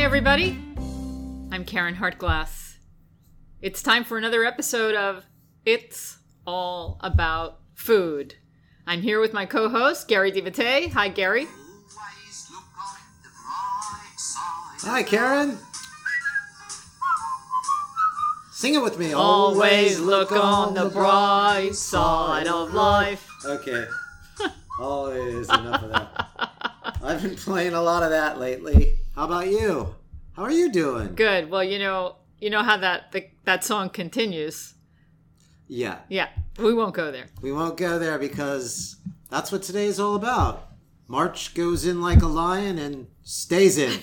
everybody. I'm Karen Hartglass. It's time for another episode of It's All About Food. I'm here with my co-host, Gary DeVite. Hi, Gary. Hi, Karen. Sing it with me. Always look on the bright side of life. Okay. Always enough of that. I've been playing a lot of that lately. How about you? How are you doing? Good. Well, you know how that song continues. Yeah. Yeah. We won't go there. We won't go there because that's what today is all about. March goes in like a lion and stays in.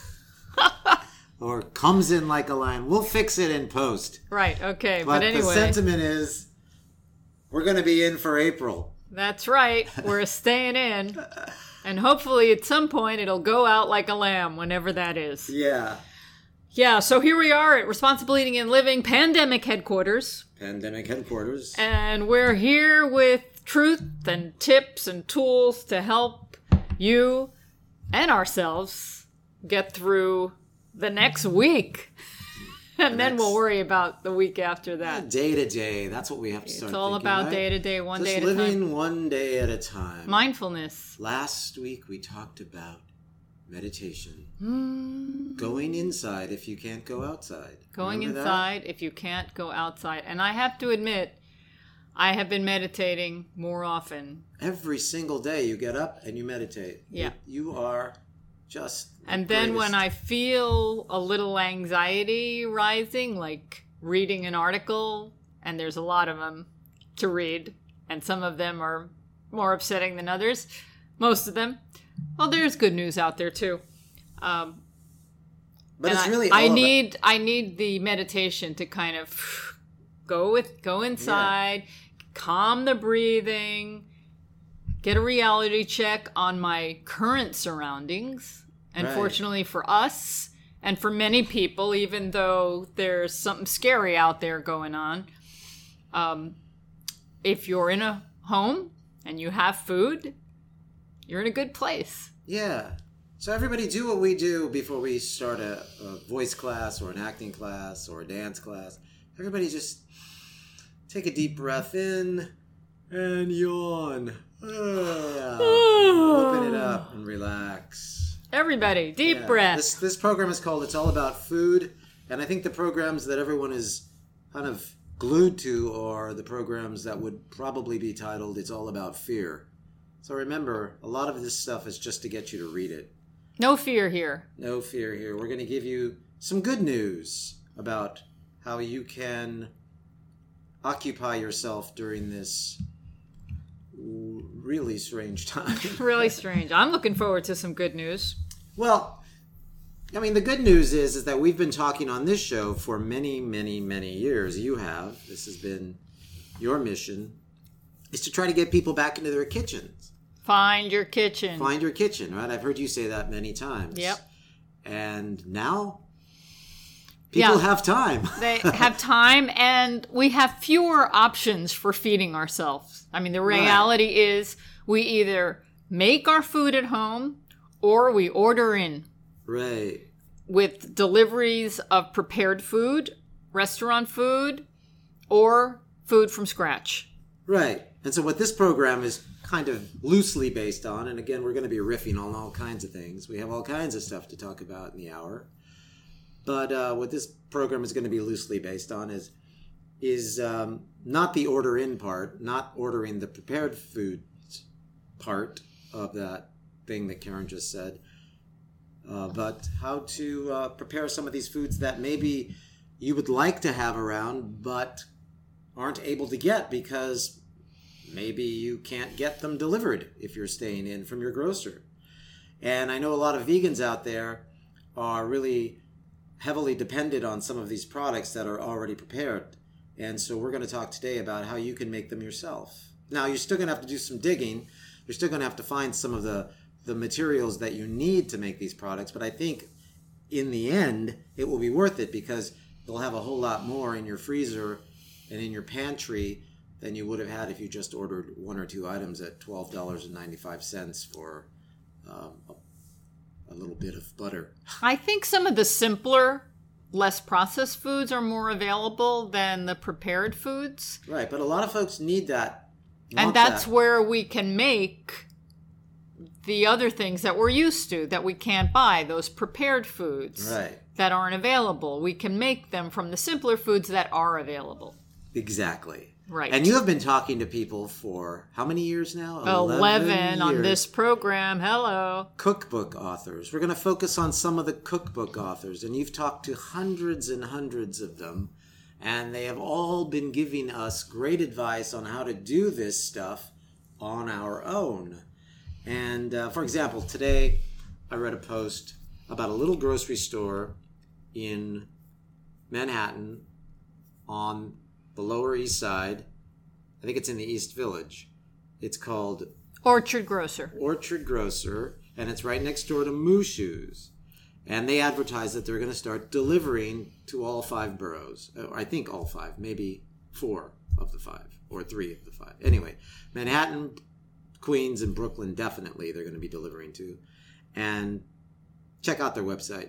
Or comes in like a lion. We'll fix it in post. Right. Okay. But anyway. The sentiment is we're going to be in for April. That's right. We're staying in. And hopefully at some point it'll go out like a lamb, whenever that is. Yeah. Yeah, so here we are at Responsible Eating and Living Pandemic Headquarters. And we're here with truth and tips and tools to help you and ourselves get through the next week. And then we'll worry about the week after that. Day to day. That's what we have to start It's all thinking, about right? day to day, one day at a Just time. living one day at a time. Mindfulness. Last week we talked about meditation. Going inside if you can't go outside. Going Remember inside if you can't go outside. And I have to admit, I have been meditating more often. Every single day you get up and you meditate. Yeah. You are just And then when I feel a little anxiety rising, like reading an article, and there's a lot of them to read, and some of them are more upsetting than others, most of them. Well, there's good news out there too. But it's really I need the meditation to kind of go inside, calm the breathing, get a reality check on my current surroundings. And fortunately for us, and for many people, even though there's something scary out there going on, if you're in a home and you have food, you're in a good place. Yeah. So everybody do what we do before we start a voice class or an acting class or a dance class. Everybody just take a deep breath in and yawn. Open it up and relax. Everybody, deep breath. This program is called It's All About Food. And I think the programs that everyone is kind of glued to are the programs that would probably be titled It's All About Fear. So remember, a lot of this stuff is just to get you to read it. No fear here. No fear here. We're going to give you some good news about how you can occupy yourself during this really strange time. Really strange. I'm looking forward to some good news. Well, I mean, the good news is that we've been talking on this show for many, many, many years. You have. This has been your mission, is to try to get people back into their kitchens. Find your kitchen. Find your kitchen, right? I've heard you say that many times. Yep. And now people have time. They have time, and we have fewer options for feeding ourselves. I mean, the reality is we either make our food at home or we order in. Right. With deliveries of prepared food, restaurant food, or food from scratch. Right. And so what this program is kind of loosely based on, and again, we're going to be riffing on all kinds of things. We have all kinds of stuff to talk about in the hour. But what this program is going to be loosely based on is not the order in part, not ordering the prepared foods part of that thing that Karen just said, but how to prepare some of these foods that maybe you would like to have around but aren't able to get because maybe you can't get them delivered if you're staying in from your grocer. And I know a lot of vegans out there are really heavily dependent on some of these products that are already prepared. And so we're going to talk today about how you can make them yourself. Now, you're still going to have to do some digging. You're still going to have to find some of the materials that you need to make these products. But I think in the end, it will be worth it because you'll have a whole lot more in your freezer and in your pantry than you would have had if you just ordered one or two items at $12.95 for a a little bit of butter. I think some of the simpler, less processed foods are more available than the prepared foods. Right, but a lot of folks need that. And that's where we can make the other things that we're used to that we can't buy, those prepared foods that aren't available. We can make them from the simpler foods that are available. Exactly. Right. And you have been talking to people for how many years now? 11 years. On this program. Hello. Cookbook authors. We're going to focus on some of the cookbook authors. And you've talked to hundreds and hundreds of them. And they have all been giving us great advice on how to do this stuff on our own. And for example, today I read a post about a little grocery store in Manhattan on the Lower East Side. I think it's in the East Village. It's called Orchard Grocer. Orchard Grocer, and it's right next door to Moo Shoes. And they advertise that they're going to start delivering to all 5 boroughs. I think all 5, maybe 4 of the 5, or 3 of the 5. Anyway, Manhattan, Queens, and Brooklyn definitely they're going to be delivering to. And check out their website.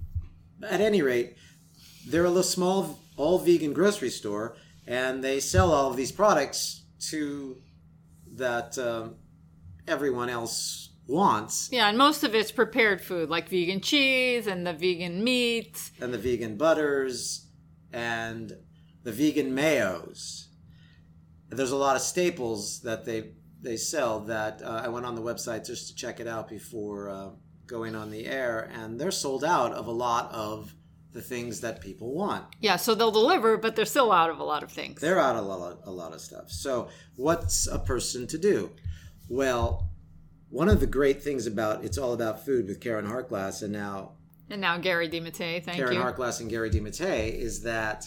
At any rate, they're a little small, all-vegan grocery store, and they sell all of these products to that everyone else wants. Yeah, and most of it's prepared food, like vegan cheese and the vegan meats. And the vegan butters and the vegan mayos. There's a lot of staples that they sell that I went on the website just to check it out before going on the air, and they're sold out of a lot of the things that people want. Yeah, so they'll deliver, but they're still out of a lot of things. They're out of a lot of stuff. So what's a person to do? Well, one of the great things about It's All About Food with Karen Hartglass and now Gary DeMattei, thank you. Karen Hartglass and Gary DeMattei is that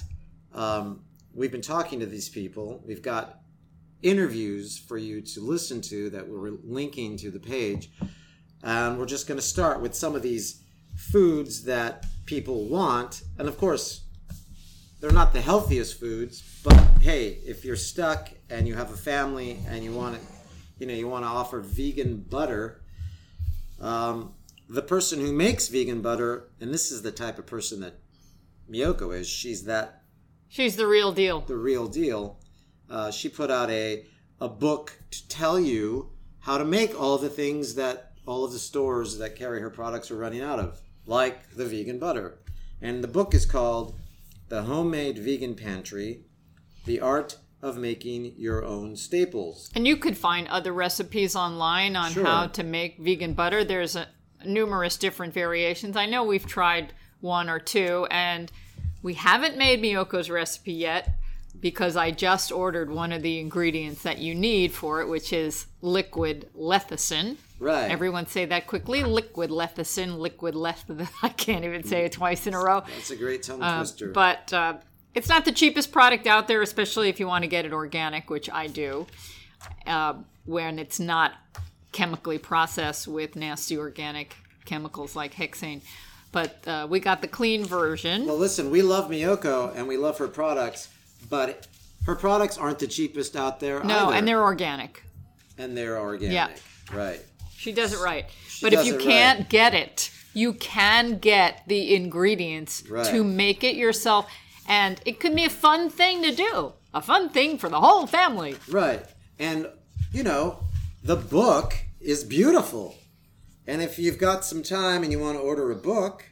we've been talking to these people. We've got interviews for you to listen to that we're linking to the page. And we're just going to start with some of these foods that people want. And of course, they're not the healthiest foods, but hey, if you're stuck and you have a family and you want to offer vegan butter, the person who makes vegan butter, and this is the type of person that Miyoko is, she's the real deal. The real deal. She put out a book to tell you how to make all the things that all of the stores that carry her products are running out of, like the vegan butter. And the book is called The Homemade Vegan Pantry, The Art of Making Your Own Staples. And you could find other recipes online on how to make vegan butter. There's numerous different variations. I know we've tried 1 or 2, and we haven't made Miyoko's recipe yet because I just ordered one of the ingredients that you need for it, which is liquid lecithin. Right. Everyone say that quickly. Liquid lecithin, liquid lecithin. I can't even say it twice in a row. That's a great tongue twister. But it's not the cheapest product out there, especially if you want to get it organic, which I do, when it's not chemically processed with nasty organic chemicals like hexane. But we got the clean version. Well, listen, we love Miyoko and we love her products, but her products aren't the cheapest out there either. No, and they're organic. Yeah. Right. She does it right. But if you can't get it, you can get the ingredients to make it yourself. And it could be a fun thing to do. A fun thing for the whole family. Right. And, the book is beautiful. And if you've got some time and you want to order a book,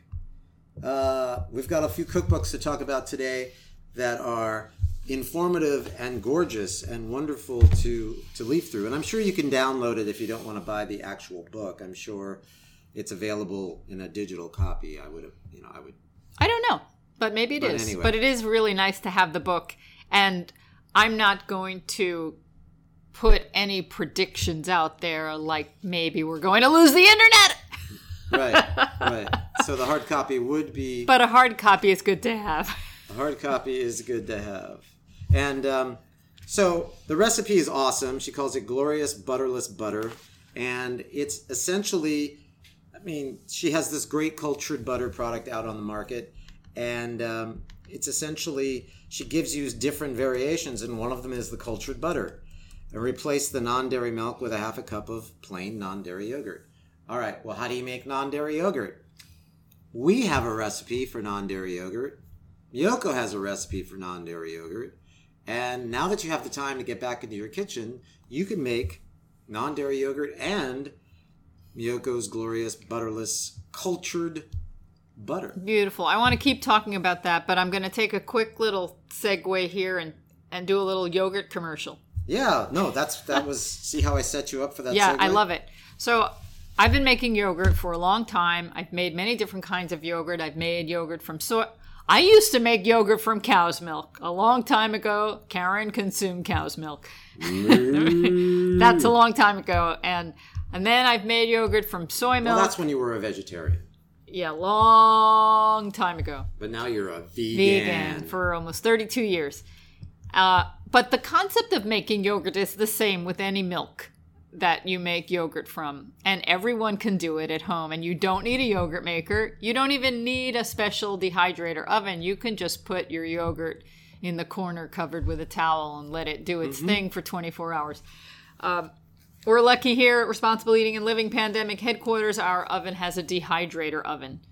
we've got a few cookbooks to talk about today that are informative and gorgeous and wonderful to leaf through. And I'm sure you can download it if you don't want to buy the actual book. I'm sure it's available in a digital copy. I don't know, but maybe it is. Anyway. But it is really nice to have the book. And I'm not going to put any predictions out there like maybe we're going to lose the internet. Right. So the hard copy would be... But a hard copy is good to have. A hard copy is good to have. And so the recipe is awesome. She calls it Glorious Butterless Butter. And it's essentially, she has this great cultured butter product out on the market. And it's essentially, she gives you different variations. And one of them is the cultured butter. And replace the non-dairy milk with a half a cup of plain non-dairy yogurt. All right. Well, how do you make non-dairy yogurt? We have a recipe for non-dairy yogurt. Miyoko has a recipe for non-dairy yogurt. And now that you have the time to get back into your kitchen, you can make non-dairy yogurt and Miyoko's glorious butterless cultured butter. Beautiful. I want to keep talking about that, but I'm going to take a quick little segue here and do a little yogurt commercial. Yeah, no, that was, see how I set you up for that Yeah, segue? I love it. So I've been making yogurt for a long time. I've made many different kinds of yogurt. I've made yogurt from soy. I used to make yogurt from cow's milk. A long time ago, Karen consumed cow's milk. That's a long time ago. And then I've made yogurt from soy milk. Well, that's when you were a vegetarian. Yeah, long time ago. But now you're a vegan. For almost 32 years. But the concept of making yogurt is the same with any milk that you make yogurt from. And everyone can do it at home. And you don't need a yogurt maker. You don't even need a special dehydrator oven. You can just put your yogurt in the corner covered with a towel and let it do its thing for 24 hours. We're lucky here at Responsible Eating and Living Pandemic Headquarters. Our oven has a dehydrator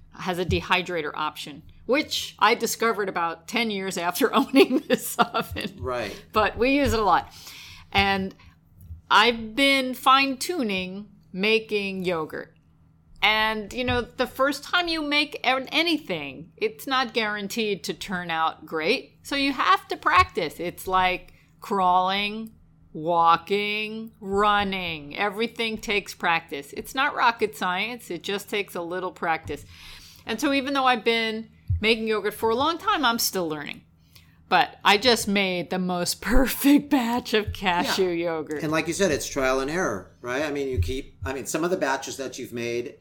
option, which I discovered about 10 years after owning this oven. Right. But we use it a lot. And I've been fine-tuning making yogurt. And, you know, the first time you make anything, it's not guaranteed to turn out great. So you have to practice. It's like crawling, walking, running. Everything takes practice. It's not rocket science. It just takes a little practice. And so even though I've been making yogurt for a long time, I'm still learning. But I just made the most perfect batch of cashew yogurt. And like you said, it's trial and error, right? I mean, some of the batches that you've made,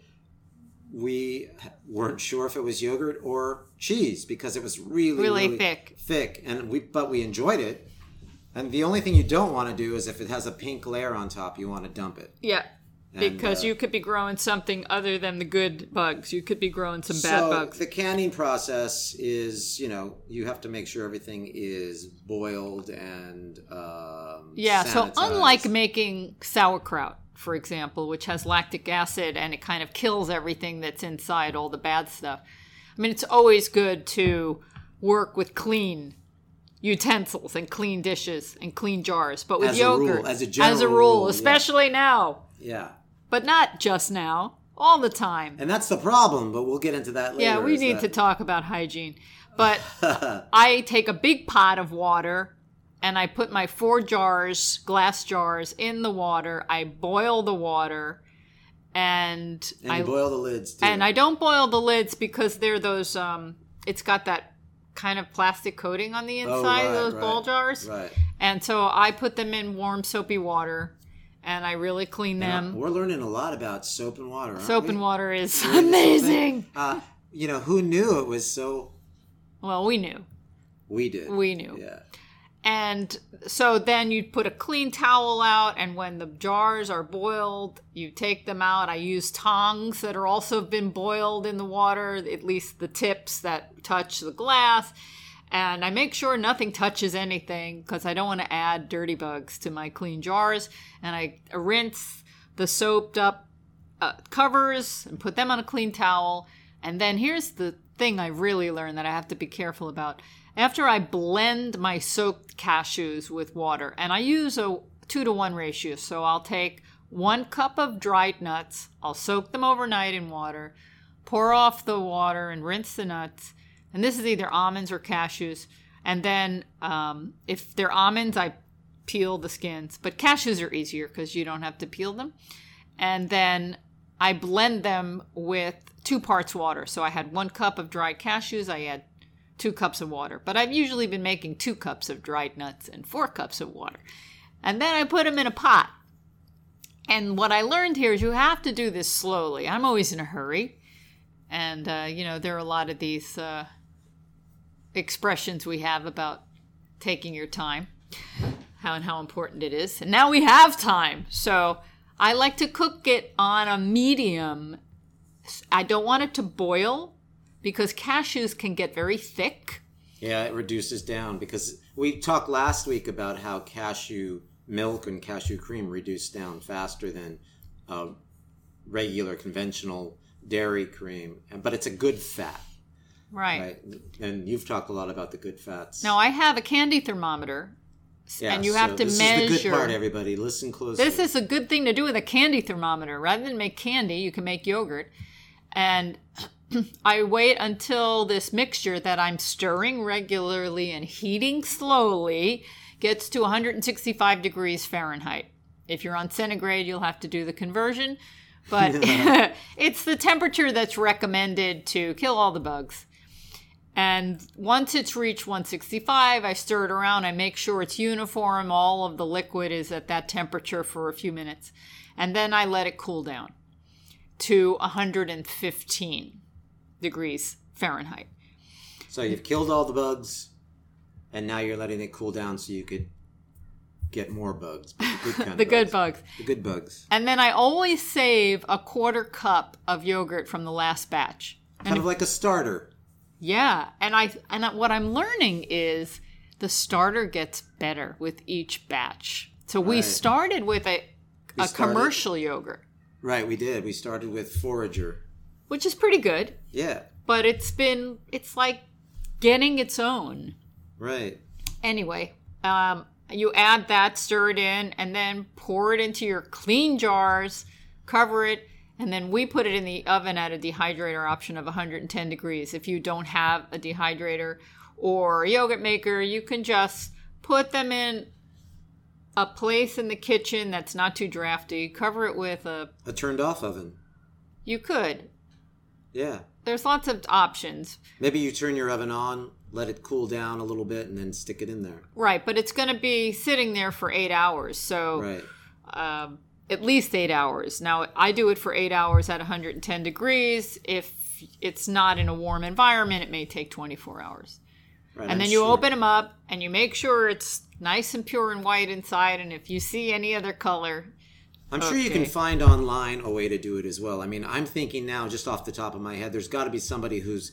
we weren't sure if it was yogurt or cheese because it was really thick. But we enjoyed it. And the only thing you don't want to do is if it has a pink layer on top, you want to dump it. Yeah. Because you could be growing something other than the good bugs. You could be growing some bad bugs. The canning process is, you have to make sure everything is boiled and sanitized. So unlike making sauerkraut, for example, which has lactic acid and it kind of kills everything that's inside, all the bad stuff. I mean, it's always good to work with clean utensils and clean dishes and clean jars. But with yogurt, as a rule, especially now. Yeah. But not just now, all the time. And that's the problem, but we'll get into that later. Yeah, we need to talk about hygiene. But I take a big pot of water and I put my 4 glass jars, in the water. I boil the water and you boil the lids too. And I don't boil the lids because they're those, it's got that kind of plastic coating on the inside of those bowl jars. Right. And so I put them in warm soapy water. And I really clean them. We're learning a lot about soap and water, aren't we? Soap and water is amazing. Who knew it was so... Well, we knew. We did. We knew. Yeah. And so then you put a clean towel out, and when the jars are boiled, you take them out. I use tongs that are also been boiled in the water, at least the tips that touch the glass. And I make sure nothing touches anything because I don't want to add dirty bugs to my clean jars. And I rinse the soaped up covers and put them on a clean towel. And then here's the thing I really learned that I have to be careful about. After I blend my soaked cashews with water, and I use a 2-to-1 ratio. So I'll take 1 cup of dried nuts. I'll soak them overnight in water, pour off the water and rinse the nuts. And this is either almonds or cashews. And then if they're almonds, I peel the skins. But cashews are easier because you don't have to peel them. And then I blend them with 2 parts water. So I had 1 cup of dried cashews. I add 2 cups of water. But I've usually been making 2 cups of dried nuts and 4 cups of water. And then I put them in a pot. And what I learned here is you have to do this slowly. I'm always in a hurry. And, there are a lot of these... expressions we have about taking your time, how important it is. And now we have time. So I like to cook it on a medium. I don't want it to boil because cashews can get very thick. Yeah, it reduces down because we talked last week about how cashew milk and cashew cream reduce down faster than regular conventional dairy cream, but it's a good fat. Right. And you've talked a lot about the good fats. Now, I have a candy thermometer, and you have to measure. This is the good part, everybody. Listen closely. This is a good thing to do with a candy thermometer. Rather than make candy, you can make yogurt. And I wait until this mixture that I'm stirring regularly and heating slowly gets to 165 degrees Fahrenheit. If you're on centigrade, you'll have to do the conversion. But it's the temperature that's recommended to kill all the bugs. And once it's reached 165, I stir it around. I make sure it's uniform. All of the liquid is at that temperature for a few minutes. And then I let it cool down to 115 degrees Fahrenheit. So you've killed all the bugs, and now you're letting it cool down so you could get more bugs. But the good kind the good bugs. The good bugs. And then I always save a quarter cup of yogurt from the last batch. Kind of like a starter. Yeah, and what I'm learning is the starter gets better with each batch. So we started with a commercial yogurt. Right, we did. We started with Forager, which is pretty good. Yeah. But it's like getting its own. Right. Anyway, you add that, stir it in, and then pour it into your clean jars, cover it. And then we put it in the oven at a dehydrator option of 110 degrees. If you don't have a dehydrator or a yogurt maker, you can just put them in a place in the kitchen that's not too drafty. Cover it with a turned off oven. You could. Yeah. There's lots of options. Maybe you turn your oven on, let it cool down a little bit, and then stick it in there. Right, but it's going to be sitting there for 8 hours. So right. At least 8 hours. Now, I do it for 8 hours at 110 degrees. If it's not in a warm environment, it may take 24 hours. Right, and then you open them up, and you make sure it's nice and pure and white inside. And if you see any other color... I'm sure you can find online a way to do it as well. I mean, I'm thinking now, just off the top of my head, there's got to be somebody who's,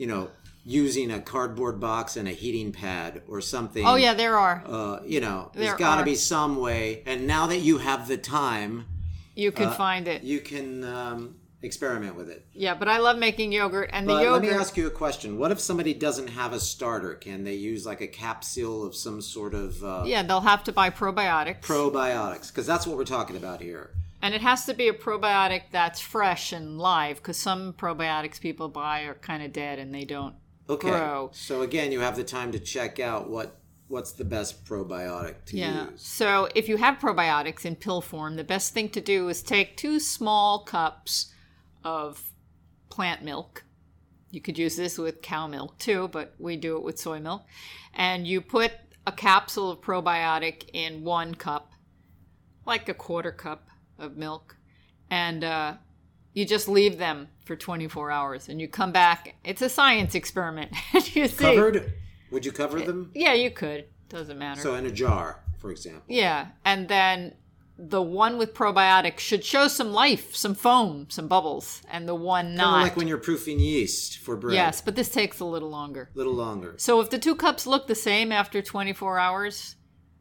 using a cardboard box and a heating pad or something. Oh, yeah, there are. There's got to be some way. And now that you have the time... You can find it. You can experiment with it. Yeah, but I love making yogurt. Let me ask you a question. What if somebody doesn't have a starter? Can they use like a capsule of some sort of... Yeah, they'll have to buy probiotics. Probiotics, because that's what we're talking about here. And it has to be a probiotic that's fresh and live, because some probiotics people buy are kind of dead and they don't grow. So again, you have the time to check out what's the best probiotic to use. So if you have probiotics in pill form, the best thing to do is take 2 small cups of plant milk. You could use this with cow milk too, but we do it with soy milk. And you put a capsule of probiotic in 1 cup, like a quarter cup of milk. And you just leave them for 24 hours and you come back. It's a science experiment. You see. Covered? Would you cover them? Yeah, you could. Doesn't matter. So in a jar, for example. Yeah. And then the one with probiotics should show some life, some foam, some bubbles, and the one not. Kind of like when you're proofing yeast for bread. Yes, but this takes a little longer. So if the 2 cups look the same after 24 hours,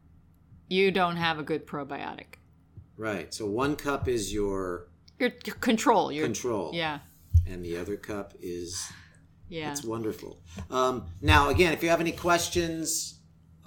you don't have a good probiotic. Right. So 1 cup is your control. Control. Yeah. And the other cup is... Yeah. That's wonderful. Now, again, if you have any questions,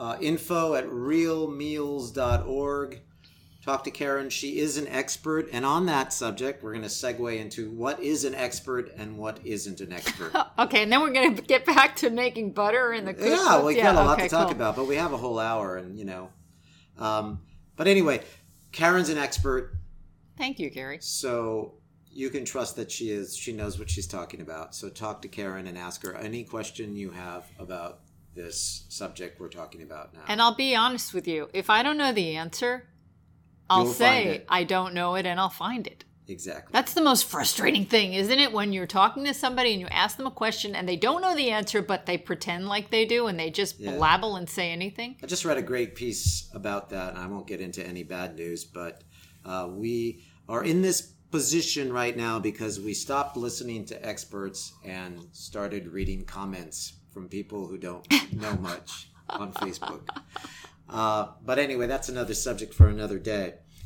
info@realmeals.org. Talk to Karen. She is an expert. And on that subject, we're going to segue into what is an expert and what isn't an expert. Okay, and then we're going to get back to making butter in the cookbooks. Yeah, we've got a lot to talk about, but we have a whole hour. And, but anyway, Karen's an expert. Thank you, Gary. So you can trust that she knows what she's talking about. So talk to Karen and ask her any question you have about this subject we're talking about now. And I'll be honest with you. If I don't know the answer, I'll say I don't know it and I'll find it. Exactly. That's the most frustrating thing, isn't it? When you're talking to somebody and you ask them a question and they don't know the answer, but they pretend like they do and they just blabble and say anything. I just read a great piece about that, and I won't get into any bad news, but we are in this position right now because we stopped listening to experts and started reading comments from people who don't know much on Facebook. But anyway, that's another subject for another day.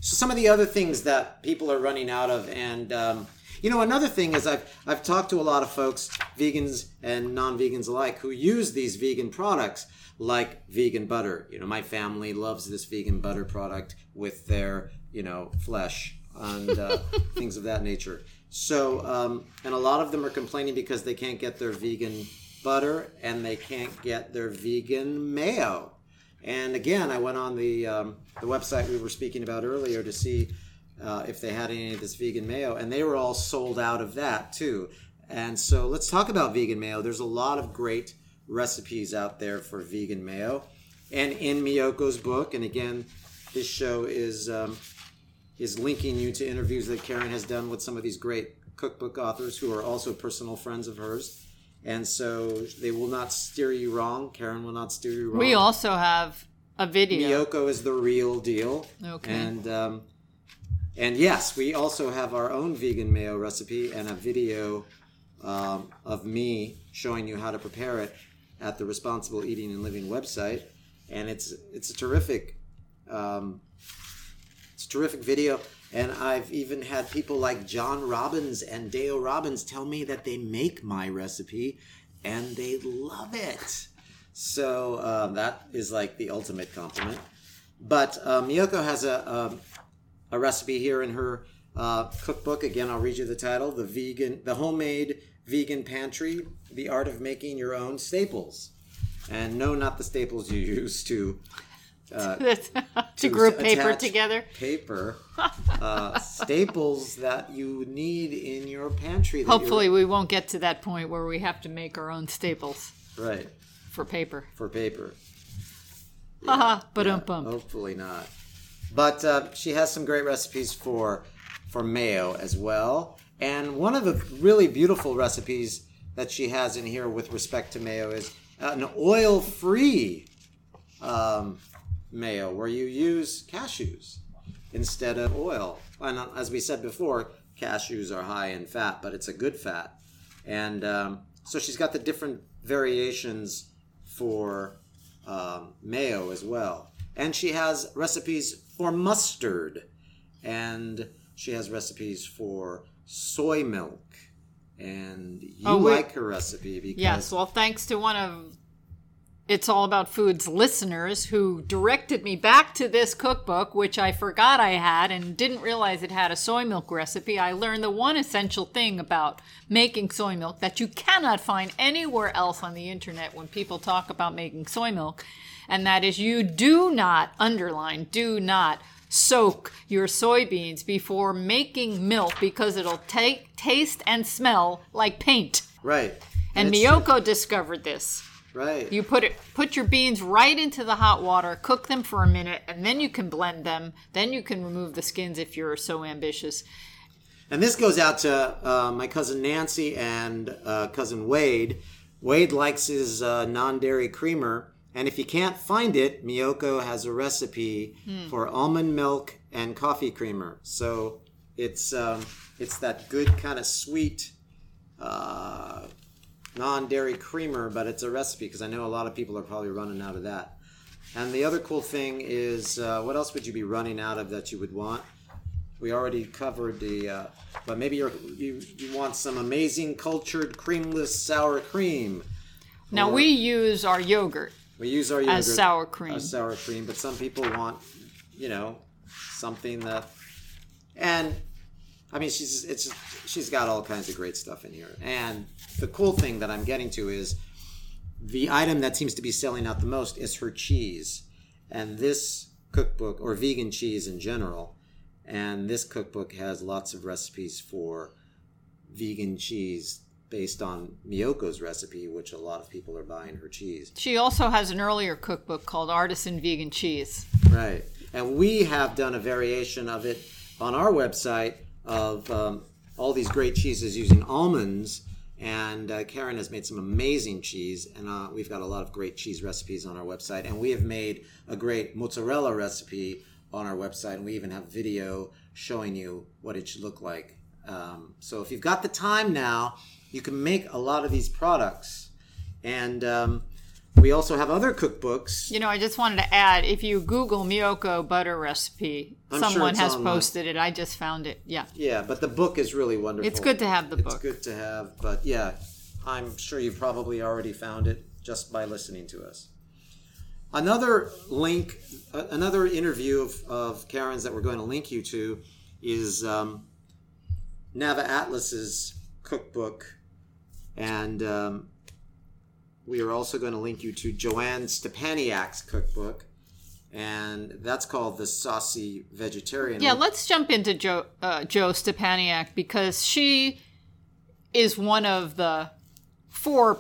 So some of the other things that people are running out of, and another thing is I've talked to a lot of folks, vegans and non-vegans alike, who use these vegan products like vegan butter. My family loves this vegan butter product with their flesh and things of that nature. So and a lot of them are complaining because they can't get their vegan butter and they can't get their vegan mayo. And again, I went on the website we were speaking about earlier to see if they had any of this vegan mayo, and they were all sold out of that too. And so let's talk about vegan mayo. There's a lot of great recipes out there for vegan mayo. And in Miyoko's book, and again, this show is linking you to interviews that Karen has done with some of these great cookbook authors who are also personal friends of hers. And so they will not steer you wrong. Karen will not steer you wrong. We also have a video. Miyoko is the real deal. Okay. And yes, we also have our own vegan mayo recipe and a video of me showing you how to prepare it at the Responsible Eating and Living website. And it's a terrific video. And I've even had people like John Robbins and Dale Robbins tell me that they make my recipe and they love it. So that is like the ultimate compliment. But Miyoko has a recipe here in her cookbook. Again, I'll read you the title: The Homemade Vegan Pantry: The Art of Making Your Own Staples. And no, not the staples you use to group paper together. Paper. Staples that you need in your pantry. Hopefully we won't get to that point where we have to make our own staples. Right. For paper. Yeah, ba-dum-bum. Hopefully not. But she has some great recipes for mayo as well. And one of the really beautiful recipes that she has in here with respect to mayo is an oil-free mayo where you use cashews instead of oil. And as we said before, cashews are high in fat, but it's a good fat. And so she's got the different variations for mayo as well. And she has recipes for mustard. And she has recipes for soy milk. And you like her recipe because... Yes, well, thanks to one of It's All About Food's listeners who directed me back to this cookbook, which I forgot I had and didn't realize it had a soy milk recipe. I learned the one essential thing about making soy milk that you cannot find anywhere else on the internet when people talk about making soy milk, and that is you do not, do not soak your soybeans before making milk because it'll taste and smell like paint. Right. And Miyoko discovered this. Right. You put your beans right into the hot water, cook them for a minute, and then you can blend them. Then you can remove the skins if you're so ambitious. And this goes out to my cousin Nancy and cousin Wade. Wade likes his non-dairy creamer. And if you can't find it, Miyoko has a recipe for almond milk and coffee creamer. So it's that good kind of sweet non-dairy creamer, but it's a recipe because I know a lot of people are probably running out of that. And the other cool thing is, what else would you be running out of that you would want? We already covered but maybe you want some amazing cultured creamless sour cream. Now we use our yogurt. We use our yogurt as sour cream. As sour cream, but some people want, something that, and I mean, she's got all kinds of great stuff in here. And the cool thing that I'm getting to is the item that seems to be selling out the most is her cheese. And this cookbook, or vegan cheese in general, and this cookbook has lots of recipes for vegan cheese based on Miyoko's recipe, which a lot of people are buying her cheese. She also has an earlier cookbook called Artisan Vegan Cheese. Right. And we have done a variation of it on our website of all these great cheeses using almonds. And Karen has made some amazing cheese. And we've got a lot of great cheese recipes on our website. And we have made a great mozzarella recipe on our website. And we even have video showing you what it should look like. So if you've got the time now, you can make a lot of these products. And We also have other cookbooks. You know, I just wanted to add, if you Google Miyoko butter recipe, someone has posted it. I just found it. Yeah. Yeah, but the book is really wonderful. It's good to have the book. It's good to have, but yeah, I'm sure you've probably already found it just by listening to us. Another interview of Karen's that we're going to link you to is Nava Atlas's cookbook, and we are also going to link you to Joanne Stepaniak's cookbook, and that's called The Saucy Vegetarian. Yeah, let's jump into Jo Stepaniak, because she is one of the four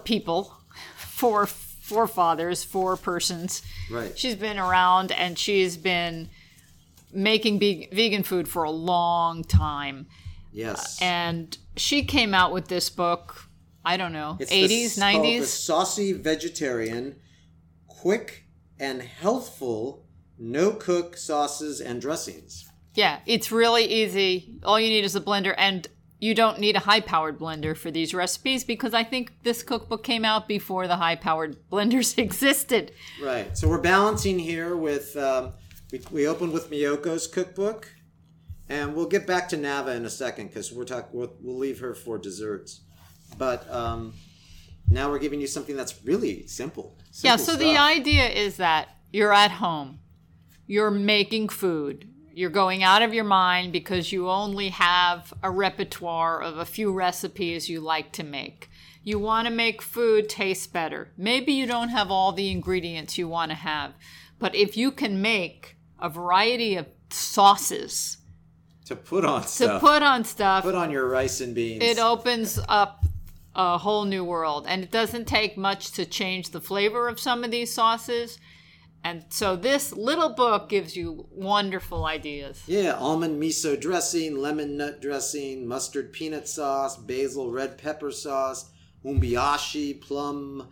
persons. Right. She's been around, and she's been making vegan food for a long time. Yes. And she came out with this book, I don't know, it's 80s, 90s? The Saucy Vegetarian, Quick and Healthful No-Cook Sauces and Dressings. Yeah, it's really easy. All you need is a blender, and you don't need a high-powered blender for these recipes, because I think this cookbook came out before the high-powered blenders existed. Right. So we're balancing here with, we opened with Miyoko's cookbook, and we'll get back to Nava in a second, because we'll leave her for desserts. But now we're giving you something that's really simple. Yeah, so the idea is that you're at home. You're making food. You're going out of your mind because you only have a repertoire of a few recipes you like to make. You want to make food taste better. Maybe you don't have all the ingredients you want to have. But if you can make a variety of sauces to put on stuff, put on your rice and beans, it opens up a whole new world. And it doesn't take much to change the flavor of some of these sauces. And so this little book gives you wonderful ideas. Yeah, almond miso dressing, lemon nut dressing, mustard peanut sauce, basil red pepper sauce, umbiashi, plum,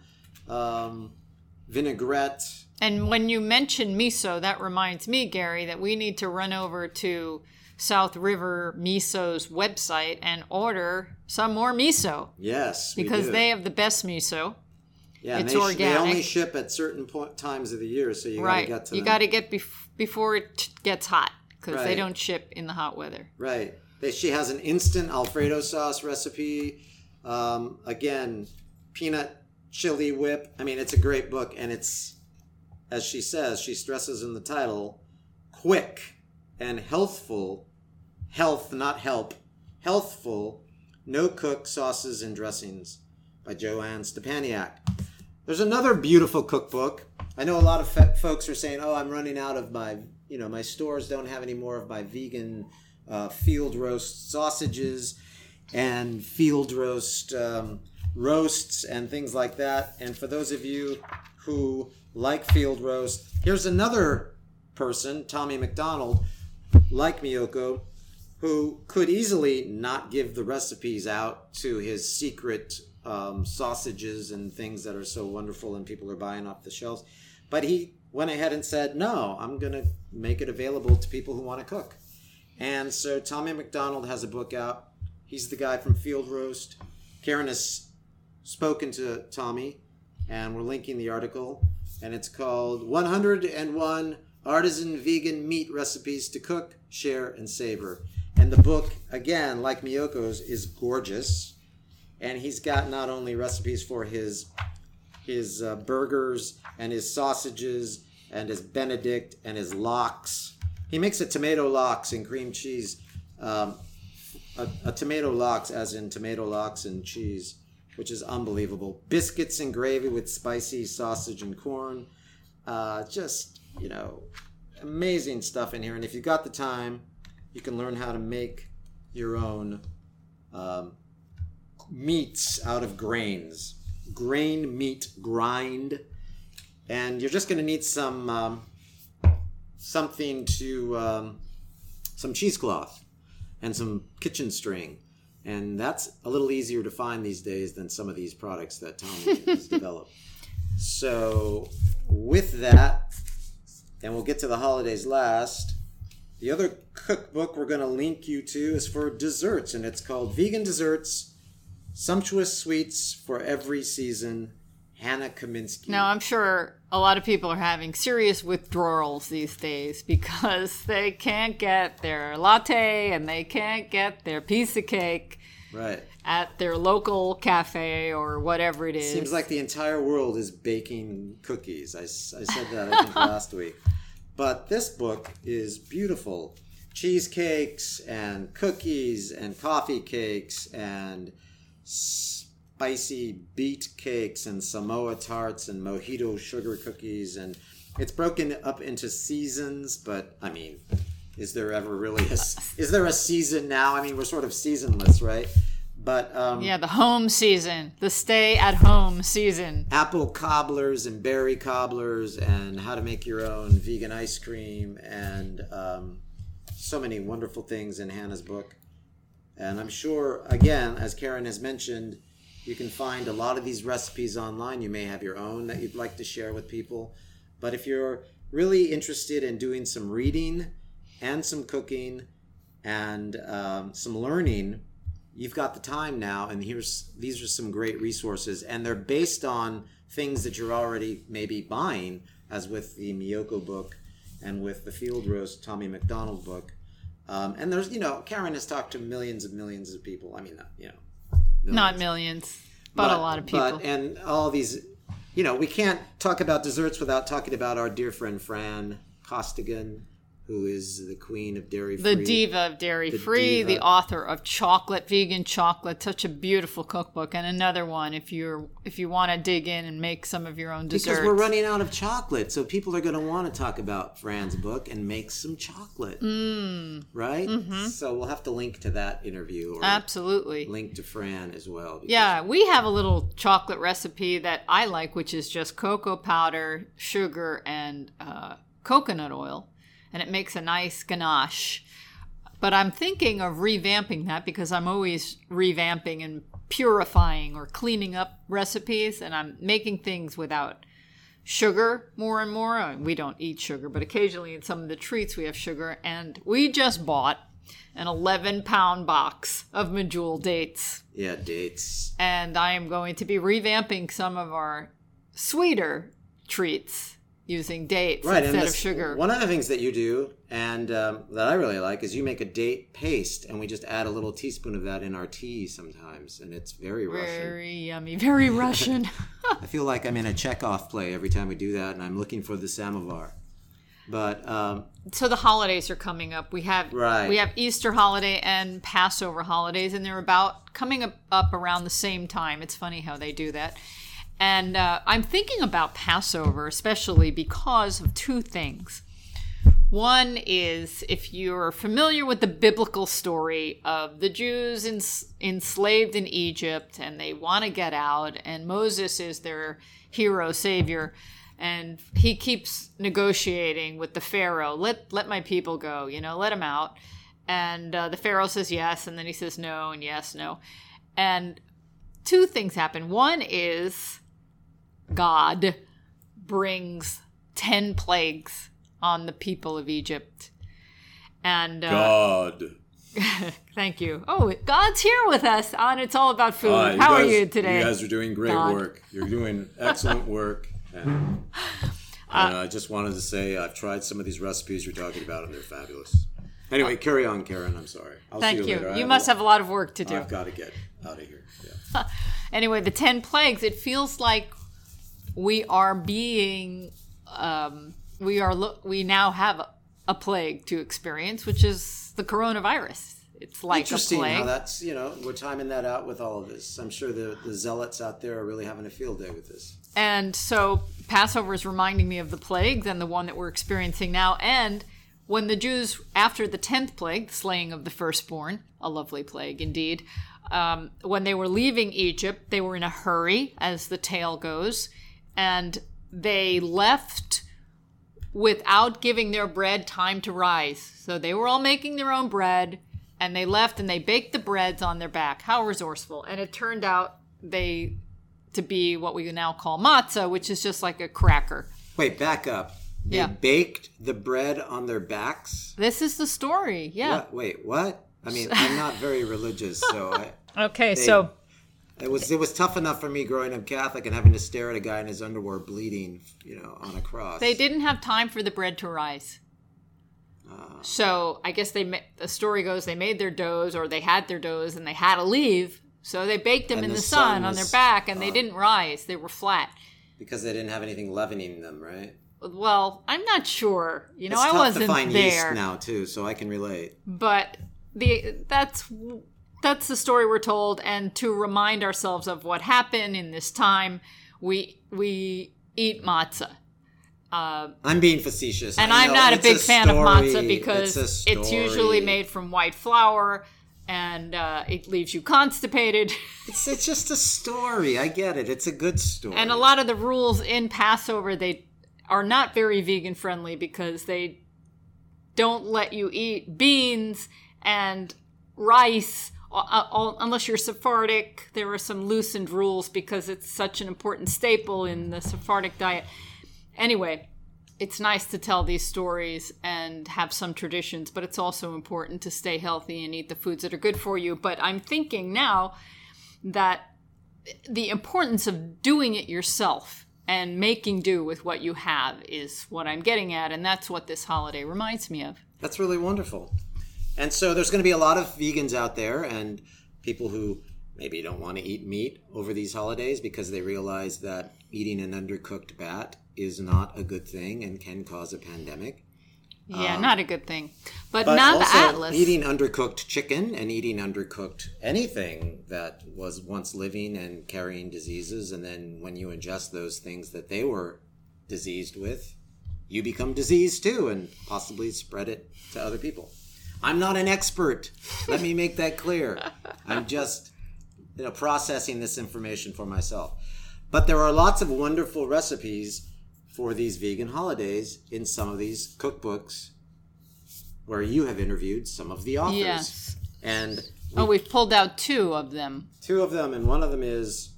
vinaigrette. And when you mention miso, that reminds me, Gary, that we need to run over to South River Miso's website and order some more miso. Yes, because they have the best miso. Yeah, it's organic. They only ship at certain times of the year, so you got to get to them. You got to get before it gets hot, because they don't ship in the hot weather. Right. She has an instant Alfredo sauce recipe. Again, peanut chili whip. I mean, it's a great book, and it's, as she says, she stresses in the title, quick and healthful. Health, not help. Healthful, no-cook sauces and dressings by Joanne Stepaniak. There's another beautiful cookbook. I know a lot of folks are saying, "Oh, I'm running out of my stores don't have any more of my vegan field roast sausages and field roast roasts and things like that." And for those of you who like field roast, here's another person, Tommy McDonald, like Miyoko, who could easily not give the recipes out to his secret sausages and things that are so wonderful and people are buying off the shelves. But he went ahead and said, no, I'm going to make it available to people who want to cook. And so Tommy McDonald has a book out. He's the guy from Field Roast. Karen has spoken to Tommy, and we're linking the article. And it's called 101 Artisan Vegan Meat Recipes to Cook, Share, and Savor. And the book, again, like Miyoko's, is gorgeous. And he's got not only recipes for his burgers and his sausages and his Benedict and his lox. He makes a tomato lox and cream cheese. A tomato lox, as in tomato lox and cheese, which is unbelievable. Biscuits and gravy with spicy sausage and corn. Just, amazing stuff in here. And if you've got the time, you can learn how to make your own meats out of grains. Grain meat grind. And you're just going to need some cheesecloth and some kitchen string. And that's a little easier to find these days than some of these products that Tommy has developed. So with that, and we'll get to the holidays last, the other cookbook we're going to link you to is for desserts, and it's called Vegan Desserts, Sumptuous Sweets for Every Season, Hannah Kaminsky. Now, I'm sure a lot of people are having serious withdrawals these days because they can't get their latte and they can't get their piece of cake at their local cafe or whatever it is. Seems like the entire world is baking cookies. I said that, I think, last week. But this book is beautiful. Cheesecakes and cookies and coffee cakes and spicy beet cakes and Samoa tarts and mojito sugar cookies, and it's broken up into seasons. But I mean, is there ever really is there a season now? I mean, we're sort of seasonless, right? But the home season, the stay at home season. Apple cobblers and berry cobblers and how to make your own vegan ice cream and so many wonderful things in Hannah's book. And I'm sure, again, as Karen has mentioned, you can find a lot of these recipes online. You may have your own that you'd like to share with people. But if you're really interested in doing some reading and some cooking and some learning, you've got the time now. And these are some great resources. And they're based on things that you're already maybe buying, as with the Miyoko book and with the Field Roast Tommy McDonald book. And there's, Karen has talked to millions of people. I mean, millions. Not millions, but a lot of people. And all these, we can't talk about desserts without talking about our dear friend Fran Costigan, who is the queen of dairy-free. The diva of dairy-free, the author of Vegan Chocolate, such a beautiful cookbook. And another one if you want to dig in and make some of your own desserts. Because we're running out of chocolate, so people are going to want to talk about Fran's book and make some chocolate. Right? Mm-hmm. So we'll have to link to that interview. Or absolutely. Link to Fran as well. Yeah, we have a little chocolate recipe that I like, which is just cocoa powder, sugar, and coconut oil. And it makes a nice ganache. But I'm thinking of revamping that because I'm always revamping and purifying or cleaning up recipes. And I'm making things without sugar more and more. We don't eat sugar, but occasionally in some of the treats we have sugar. And we just bought an 11-pound box of Medjool dates. Yeah, dates. And I am going to be revamping some of our sweeter treats using dates instead of sugar. One of the things that you do, and that I really like, is you make a date paste, and we just add a little teaspoon of that in our tea sometimes, and it's very Russian. Very yummy, very Russian. I feel like I'm in a Chekhov play every time we do that, and I'm looking for the samovar. But so the holidays are coming up. We have Easter holiday and Passover holidays, and they're coming up around the same time. It's funny how they do that. And I'm thinking about Passover, especially because of two things. One is, if you're familiar with the biblical story of the Jews enslaved in Egypt and they want to get out, and Moses is their hero savior, and he keeps negotiating with the Pharaoh, let my people go, let them out. And the Pharaoh says yes, and then he says no, and yes, no. And two things happen. One is God brings 10 plagues on the people of Egypt. And God. Thank you. Oh, God's here with us on It's All About Food. How are you today? You guys are doing great work. You're doing excellent work. And I just wanted to say I've tried some of these recipes you're talking about, and they're fabulous. Anyway, carry on, Karen. I'm sorry. Thank see you later. You must have a lot of work to do. I've got to get out of here. Yeah. Anyway, the 10 plagues, it feels like we are being, we now have a plague to experience, which is the coronavirus. It's like interesting a plague. How that's, we're timing that out with all of this. I'm sure the zealots out there are really having a field day with this. And so Passover is reminding me of the plagues and the one that we're experiencing now. And when the Jews, after the 10th plague, the slaying of the firstborn, a lovely plague indeed, when they were leaving Egypt, they were in a hurry, as the tale goes. And they left without giving their bread time to rise. So they were all making their own bread, and they left and they baked the breads on their back. How resourceful. And it turned out to be what we now call matzah, which is just like a cracker. Wait, back up. They baked the bread on their backs? This is the story, yeah. What? Wait, what? I mean, I'm not very religious, so... It was tough enough for me growing up Catholic and having to stare at a guy in his underwear bleeding, on a cross. They didn't have time for the bread to rise. So I guess the story goes they made their doughs, or they had their doughs, and they had to leave. So they baked them in the sun on their back, and they didn't rise. They were flat. Because they didn't have anything leavening them, right? Well, I'm not sure. It's I wasn't tough to find there yeast now too, so I can relate. But that's the story we're told, and to remind ourselves of what happened in this time, we eat matzah. I'm being facetious, and I'm not a big fan of matzah because it's usually made from white flour, and it leaves you constipated. It's just a story. I get it. It's a good story. And a lot of the rules in Passover, they are not very vegan friendly because they don't let you eat beans and rice unless you're Sephardic. There are some loosened rules because it's such an important staple in the Sephardic diet. Anyway, it's nice to tell these stories and have some traditions, but it's also important to stay healthy and eat the foods that are good for you. But I'm thinking now that the importance of doing it yourself and making do with what you have is what I'm getting at, and that's what this holiday reminds me of. That's really wonderful. And so there's going to be a lot of vegans out there and people who maybe don't want to eat meat over these holidays because they realize that eating an undercooked bat is not a good thing and can cause a pandemic. Yeah, not a good thing. But now the Atlas. Eating undercooked chicken and eating undercooked anything that was once living and carrying diseases, and then when you ingest those things that they were diseased with, you become diseased too and possibly spread it to other people. I'm not an expert. Let me make that clear. I'm just processing this information for myself. But there are lots of wonderful recipes for these vegan holidays in some of these cookbooks where you have interviewed some of the authors. Yes. And we've pulled out two of them. Two of them, and one of them is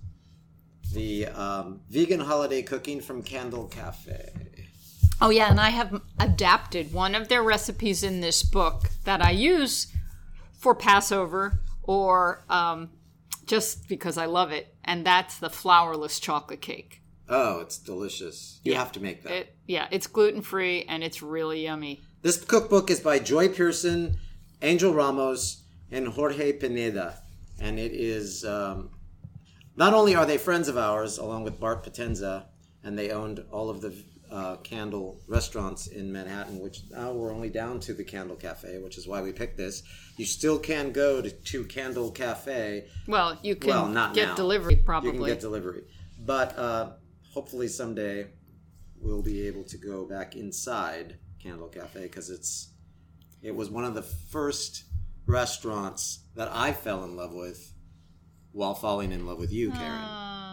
the Vegan Holiday Cooking from Candle Cafe. Oh, yeah, and I have adapted one of their recipes in this book that I use for Passover or just because I love it, and that's the flourless chocolate cake. Oh, it's delicious. You have to make that. It's gluten-free, and it's really yummy. This cookbook is by Joy Pearson, Angel Ramos, and Jorge Pineda. And it is, not only are they friends of ours, along with Bart Potenza, and they owned all of the Candle restaurants in Manhattan, which now we're only down to the Candle Cafe, which is why we picked this. You still can go to Candle Cafe. Well, you can not get now. Delivery, probably. You can get delivery. But hopefully someday we'll be able to go back inside Candle Cafe because it was one of the first restaurants that I fell in love with while falling in love with you, Karen.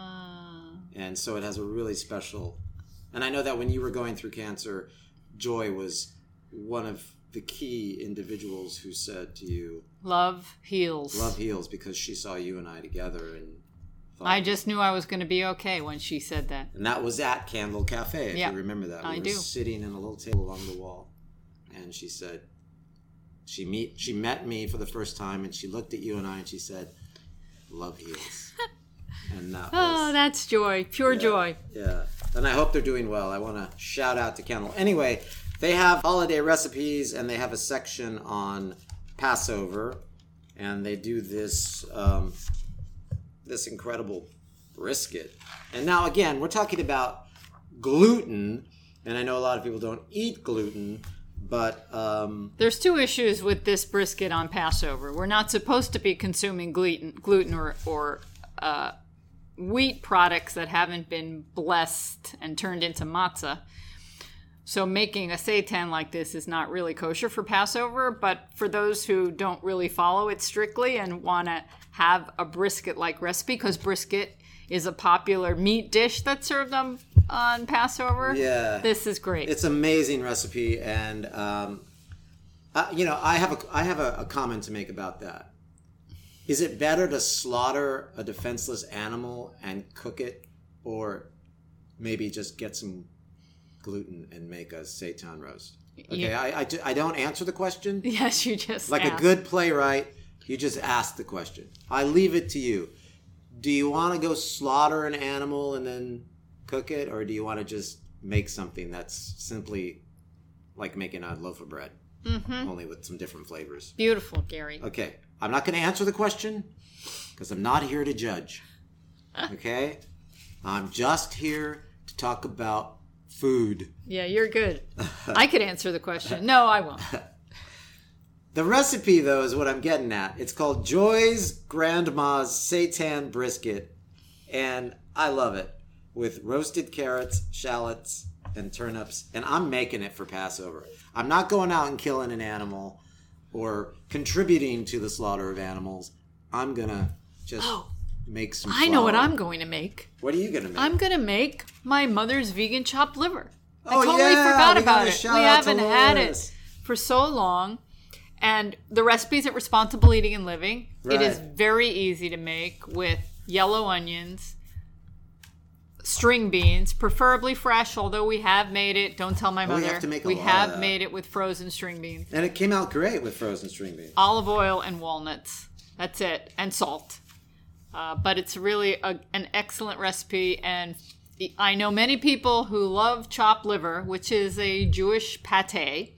And so it has a really special... And I know that when you were going through cancer, Joy was one of the key individuals who said to you... Love heals. Love heals, because she saw you and I together and... I just knew I was going to be okay when she said that. And that was at Candle Cafe, if you remember that. I do. We were sitting in a little table along the wall. And she said... She met me for the first time, and she looked at you and I, and she said, "Love heals." And that was... that's joy. Pure joy. Yeah. And I hope they're doing well. I want to shout out to Candle. Anyway, they have holiday recipes, and they have a section on Passover, and they do this this incredible brisket. And now, again, we're talking about gluten, and I know a lot of people don't eat gluten, but... There's two issues with this brisket on Passover. We're not supposed to be consuming gluten or wheat products that haven't been blessed and turned into matzah. So making a seitan like this is not really kosher for Passover, but for those who don't really follow it strictly and want to have a brisket-like recipe, because brisket is a popular meat dish that's served on Passover. Yeah. This is great. It's an amazing recipe, and I have a comment to make about that. Is it better to slaughter a defenseless animal and cook it, or maybe just get some gluten and make a seitan roast? Okay, I don't answer the question. Yes, you just like asked. A good playwright, you just ask the question. I leave it to you. do you want to go slaughter an animal and then cook it, or do you want to just make something that's simply like making a loaf of bread, only with some different flavors? Beautiful, Gary. Okay, I'm not going to answer the question because I'm not here to judge. Okay, I'm just here to talk about food. Yeah, you're good. I could answer the question. No, I won't. The recipe, though, is what I'm getting at. It's called Joy's Grandma's Seitan Brisket, and I love it, with roasted carrots, shallots, and turnips, and I'm making it for Passover. I'm not going out and killing an animal or contributing to the slaughter of animals. I'm going to just make some flour. I know what I'm going to make. What are you going to make? I'm going to make my mother's vegan chopped liver. I totally forgot about it. We haven't had it for so long. And the recipe's at Responsible Eating and Living. Right. It is very easy to make with yellow onions, string beans, preferably fresh, although we have made it. Don't tell my mother. We have made it with frozen string beans. And it came out great with frozen string beans. Olive oil and walnuts. That's it. And salt. But it's really an excellent recipe. And I know many people who love chopped liver, which is a Jewish pate.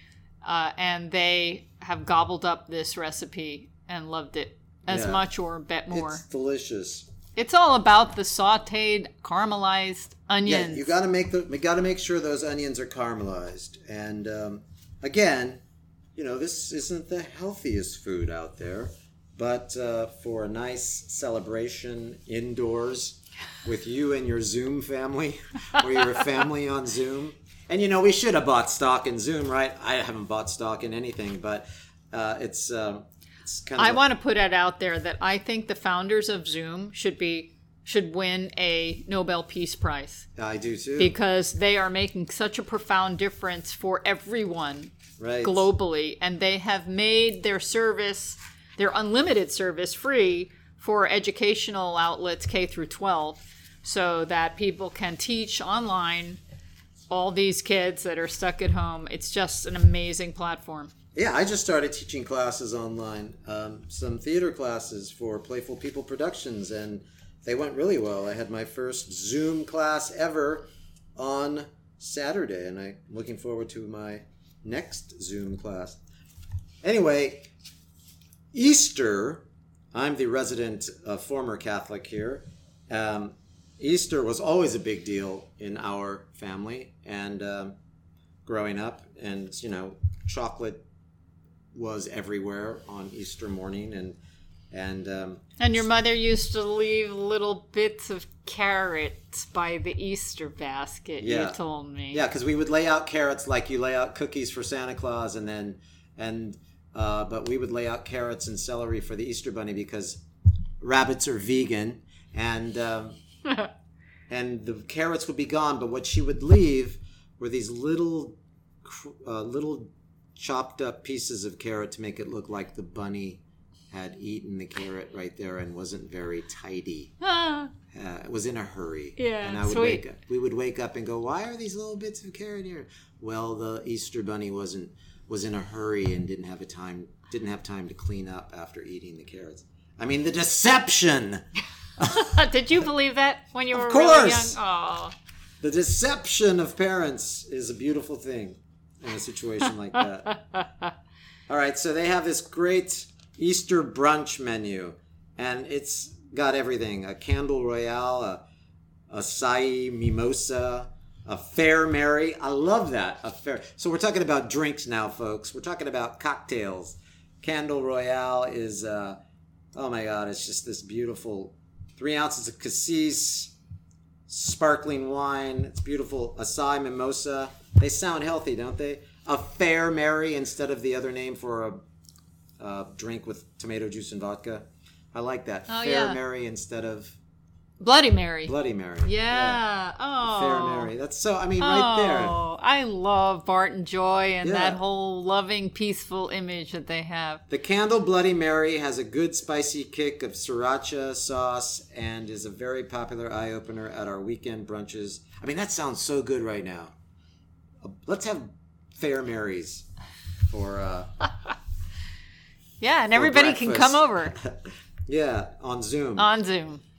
And they have gobbled up this recipe and loved it as much or a bit more. It's delicious. It's all about the sautéed, caramelized onions. Yeah, we got to make sure those onions are caramelized. And again, this isn't the healthiest food out there, but for a nice celebration indoors with you and your Zoom family, or your family on Zoom. And, we should have bought stock in Zoom, right? I haven't bought stock in anything, but it's kind of... I want to put it out there that I think the founders of Zoom should win a Nobel Peace Prize. I do, too. Because they are making such a profound difference for everyone globally. And they have made their unlimited service, free for educational outlets K through 12, so that people can teach online all these kids that are stuck at home. It's just an amazing platform. Yeah, I just started teaching classes online, some theater classes for Playful People Productions, and they went really well. I had my first Zoom class ever on Saturday, and I'm looking forward to my next Zoom class. Anyway, Easter, I'm the resident former Catholic here. Easter was always a big deal in our family, and growing up, and chocolate was everywhere on Easter morning, and your mother used to leave little bits of carrots by the Easter basket. You told me. Yeah, because we would lay out carrots like you lay out cookies for Santa Claus, but we would lay out carrots and celery for the Easter Bunny because rabbits are vegan, and the carrots would be gone, but what she would leave were these little chopped up pieces of carrot to make it look like the bunny had eaten the carrot right there and wasn't very tidy. It was in a hurry. Yeah, and we would wake up and go, why are these little bits of carrot here? Well, the Easter bunny was in a hurry and didn't have time to clean up after eating the carrots. I mean, the deception. Did you believe that when you were really young? Oh. The deception of parents is a beautiful thing in a situation like that. All right, so they have this great Easter brunch menu, and it's got everything: a candle royale, a acai mimosa, a Fair Mary. I love that. So we're talking about drinks now, folks. We're talking about cocktails. Candle royale is, oh my God, it's just this beautiful 3 ounces of cassis, sparkling wine. It's beautiful. Acai mimosa. They sound healthy, don't they? A Fair Mary instead of the other name for a drink with tomato juice and vodka. I like that. Fair Mary instead of Bloody Mary. Bloody Mary. Yeah. Oh. Fair Mary. That's so, right there. Oh, I love Bart and Joy and that whole loving, peaceful image that they have. The Candle Bloody Mary has a good spicy kick of sriracha sauce and is a very popular eye-opener at our weekend brunches. That sounds so good right now. Let's have Fair Marys for... yeah, and everybody can come over. Yeah, on Zoom. On Zoom.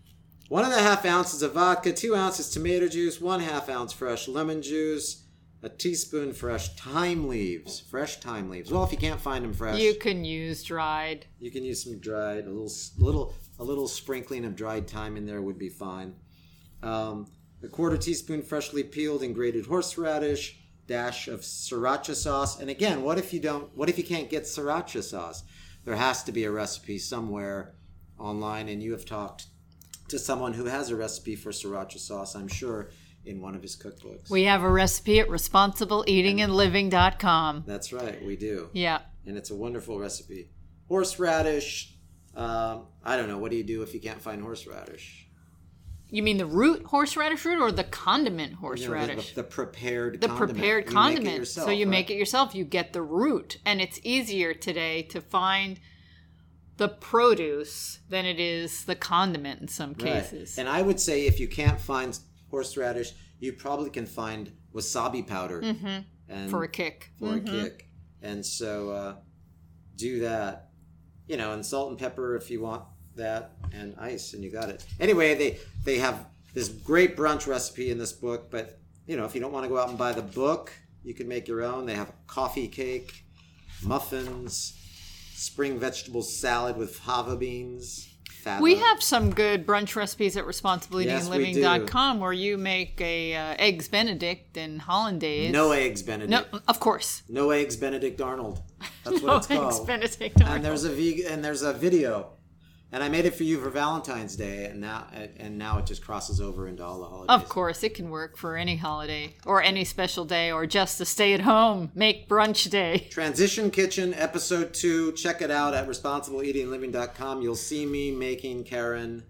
1.5 ounces of vodka, 2 ounces tomato juice, 1/2 ounce fresh lemon juice, a teaspoon fresh thyme leaves. Fresh thyme leaves. Well, if you can't find them fresh, you can use dried. You can use some dried. A little sprinkling of dried thyme in there would be fine. A 1/4 teaspoon freshly peeled and grated horseradish, dash of sriracha sauce. And again, what if you can't get sriracha sauce? There has to be a recipe somewhere online, and you have talked to someone who has a recipe for sriracha sauce, I'm sure, in one of his cookbooks. We have a recipe at responsibleeatingandliving.com. That's right, we do. Yeah. And it's a wonderful recipe. Horseradish, I don't know, what do you do if you can't find horseradish? You mean the root horseradish root or the condiment horseradish? The prepared condiment. The prepared condiment. So you make it yourself. You get the root. And it's easier today to find the produce than it is the condiment in some cases. And I would say if you can't find horseradish, you probably can find wasabi powder. And for a kick. And so do that. And salt and pepper if you want that, and ice, and you got it. Anyway, they have this great brunch recipe in this book, but if you don't want to go out and buy the book, you can make your own. They have a coffee cake, muffins, spring vegetable salad with fava beans. We have some good brunch recipes at responsibleeatingandliving.com where you make a eggs Benedict and hollandaise. No eggs Benedict. No, of course. No eggs Benedict Arnold. That's what it's called. No eggs Benedict Arnold. And there's a video. And I made it for you for Valentine's Day, and now it just crosses over into all the holidays. Of course, it can work for any holiday or any special day or just a stay-at-home make brunch day. Transition Kitchen, Episode 2. Check it out at responsibleeatingandliving.com. You'll see me making Karen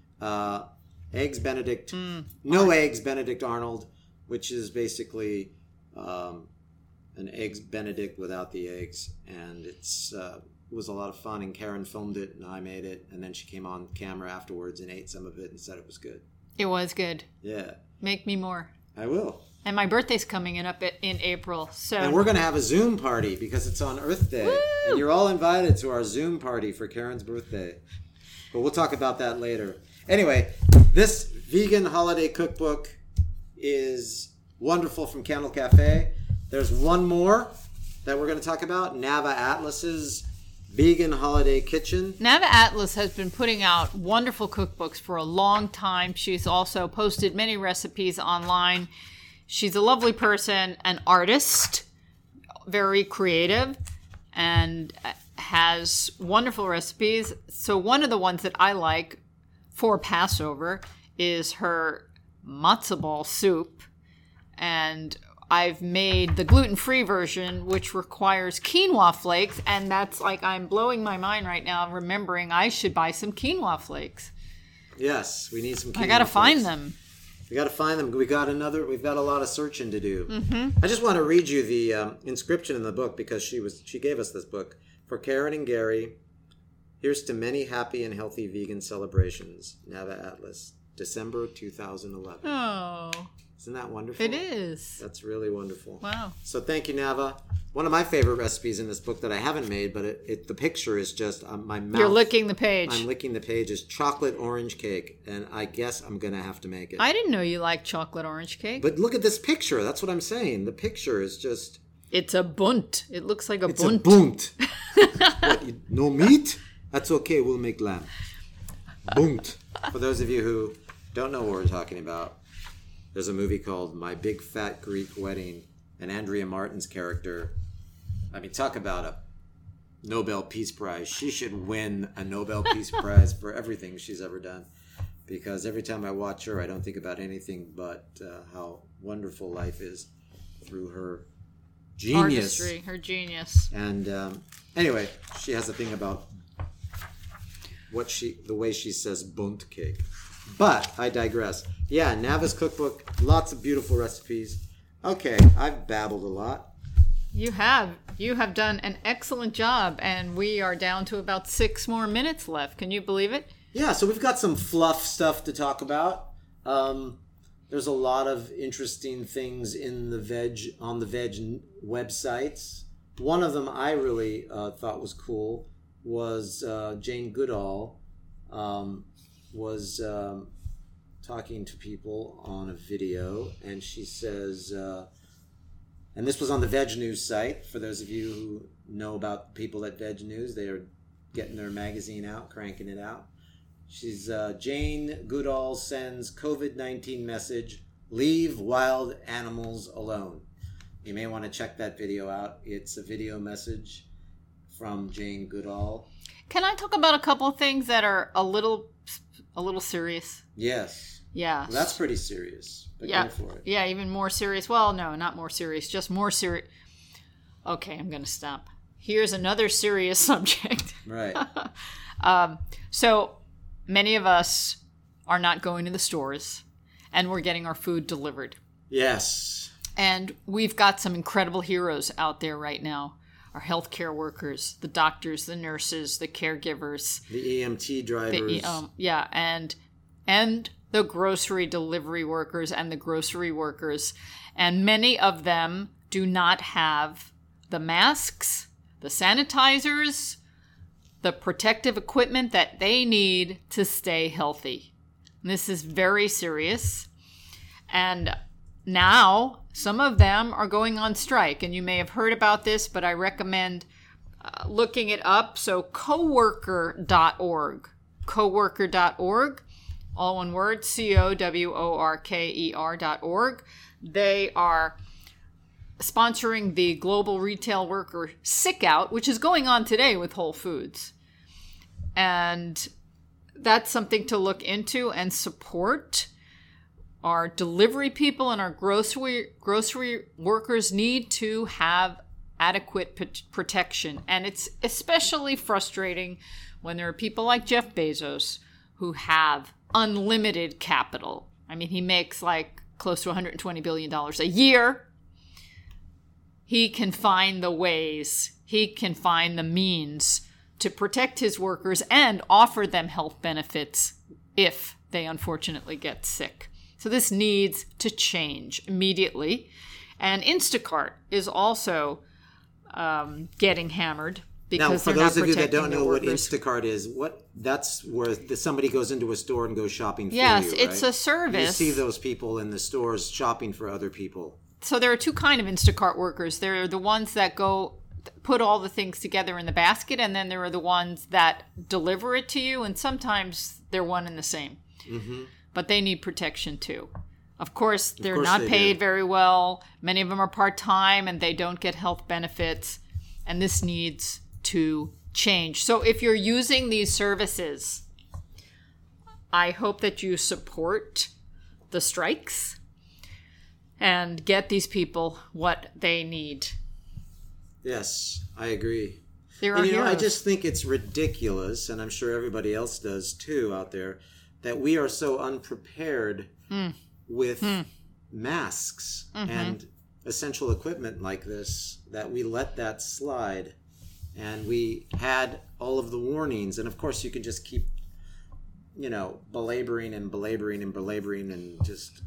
eggs Benedict. No eggs Benedict Arnold, which is basically an eggs Benedict without the eggs, and it's... It was a lot of fun, and Karen filmed it, and I made it, and then she came on camera afterwards and ate some of it and said it was good. It was good. Yeah. Make me more. I will. And my birthday's coming in April, so... And we're going to have a Zoom party because it's on Earth Day. Woo! And you're all invited to our Zoom party for Karen's birthday. But we'll talk about that later. Anyway, this vegan holiday cookbook is wonderful from Candle Cafe. There's one more that we're going to talk about, Nava Atlas's Vegan Holiday Kitchen. Nava Atlas has been putting out wonderful cookbooks for a long time. She's also posted many recipes online. She's a lovely person, an artist, very creative, and has wonderful recipes. So one of the ones that I like for Passover is her matzo ball soup. And I've made the gluten-free version, which requires quinoa flakes, and that's like I'm blowing my mind right now, remembering I should buy some quinoa flakes. Yes, we need some quinoa I gotta flakes. find them. We gotta find them. We've got a lot of searching to do. I just want to read you the inscription in the book because she gave us this book. For Karen and Gary, here's to many happy and healthy vegan celebrations. Nava Atlas, December 2011. Oh. Isn't that wonderful? It is. That's really wonderful. Wow. So thank you, Nava. One of my favorite recipes in this book that I haven't made, but the picture is just my mouth. You're licking the page. I'm licking the page. Is chocolate orange cake, and I guess I'm going to have to make it. I didn't know you liked chocolate orange cake. But look at this picture. That's what I'm saying. The picture is just... It's a bunt. It looks like a bunt. It's a bunt. What, no meat? That's okay. We'll make lamb. Bunt. For those of you who don't know what we're talking about, there's a movie called My Big Fat Greek Wedding, and Andrea Martin's character, I mean, talk about a Nobel Peace Prize. She should win a Nobel Peace Prize for everything she's ever done. Because every time I watch her, I don't think about anything but how wonderful life is through her genius. Artistry, her genius. And anyway, she has a thing about the way she says bunt cake. But I digress. Yeah, Nava's cookbook, lots of beautiful recipes. Okay, I've babbled a lot. You have. You have done an excellent job, and we are down to about 6 more minutes left. Can you believe it? Yeah, so we've got some fluff stuff to talk about. There's a lot of interesting things on the veg websites. One of them I really thought was cool was Jane Goodall was talking to people on a video, and she says, and this was on the Veg News site. For those of you who know about people at Veg News, they are getting their magazine out, cranking it out. She's Jane Goodall sends COVID-19 message, leave wild animals alone. You may want to check that video out. It's a video message from Jane Goodall. Can I talk about a couple of things that are a little serious? Yes. Yeah. Well, that's pretty serious. But go for it. Yeah, even more serious. Well, no, not more serious, just more serious. Okay, I'm going to stop. Here's another serious subject. Right. So many of us are not going to the stores, and we're getting our food delivered. Yes. And we've got some incredible heroes out there right now. Our healthcare workers, the doctors, the nurses, the caregivers. The EMT drivers. And the grocery delivery workers and the grocery workers. And many of them do not have the masks, the sanitizers, the protective equipment that they need to stay healthy. And this is very serious. And now some of them are going on strike. And you may have heard about this, but I recommend looking it up. So coworker.org. Coworker.org. All one word, coworker.org. They are sponsoring the Global Retail Worker Sick Out, which is going on today with Whole Foods. And that's something to look into and support. Our delivery people and our grocery workers need to have adequate protection. And it's especially frustrating when there are people like Jeff Bezos who have unlimited capital. I mean, he makes like close to $120 billion a year. He can find the ways, he can find the means to protect his workers and offer them health benefits if they unfortunately get sick. So this needs to change immediately. And Instacart is also getting hammered. Now, for those of you that don't know what Instacart is, that's where somebody goes into a store and goes shopping for you, right? Yes, it's a service. You see those people in the stores shopping for other people. So there are two kinds of Instacart workers. There are the ones that go put all the things together in the basket, and then there are the ones that deliver it to you, and sometimes they're one and the same. Mm-hmm. But they need protection too. Of course, they're not paid very well. Many of them are part-time, and they don't get health benefits, and this needs to change. So if you're using these services, I hope that you support the strikes and get these people what they need. Yes, I agree. And, I just think it's ridiculous, and I'm sure everybody else does too out there, that we are so unprepared with masks and essential equipment like this, that we let that slide. And we had all of the warnings. And of course, you can just keep, belaboring and just